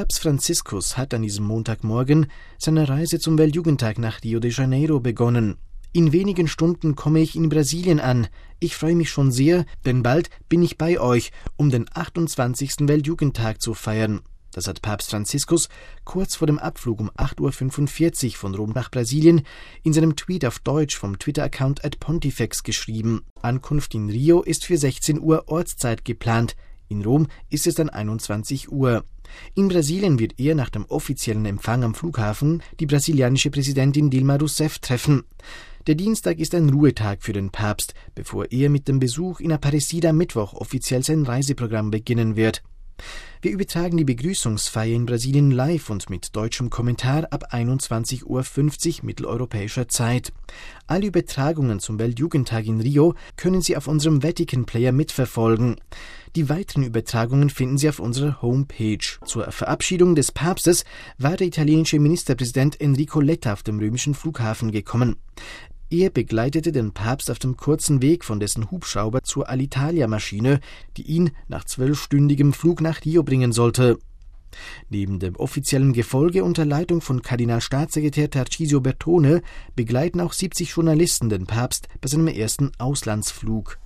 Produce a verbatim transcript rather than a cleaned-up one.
Papst Franziskus hat an diesem Montagmorgen seine Reise zum Weltjugendtag nach Rio de Janeiro begonnen. In wenigen Stunden komme ich in Brasilien an. Ich freue mich schon sehr, denn bald bin ich bei euch, um den achtundzwanzigsten Weltjugendtag zu feiern. Das hat Papst Franziskus kurz vor dem Abflug um acht Uhr fünfundvierzig von Rom nach Brasilien in seinem Tweet auf Deutsch vom Twitter-Account at Pontifex geschrieben. Ankunft in Rio ist für sechzehn Uhr Ortszeit geplant. In Rom ist es dann einundzwanzig Uhr. In Brasilien wird er nach dem offiziellen Empfang am Flughafen die brasilianische Präsidentin Dilma Rousseff treffen. Der Dienstag ist ein Ruhetag für den Papst, bevor er mit dem Besuch in Aparecida Mittwoch offiziell sein Reiseprogramm beginnen wird. Wir übertragen die Begrüßungsfeier in Brasilien live und mit deutschem Kommentar ab einundzwanzig Uhr fünfzig mitteleuropäischer Zeit. Alle Übertragungen zum Weltjugendtag in Rio können Sie auf unserem Vatican Player mitverfolgen. Die weiteren Übertragungen finden Sie auf unserer Homepage. Zur Verabschiedung des Papstes war der italienische Ministerpräsident Enrico Letta auf dem römischen Flughafen gekommen. Er begleitete den Papst auf dem kurzen Weg von dessen Hubschrauber zur Alitalia-Maschine, die ihn nach zwölfstündigem Flug nach Rio bringen sollte. Neben dem offiziellen Gefolge unter Leitung von Kardinalstaatssekretär Tarcisio Bertone begleiten auch siebzig Journalisten den Papst bei seinem ersten Auslandsflug.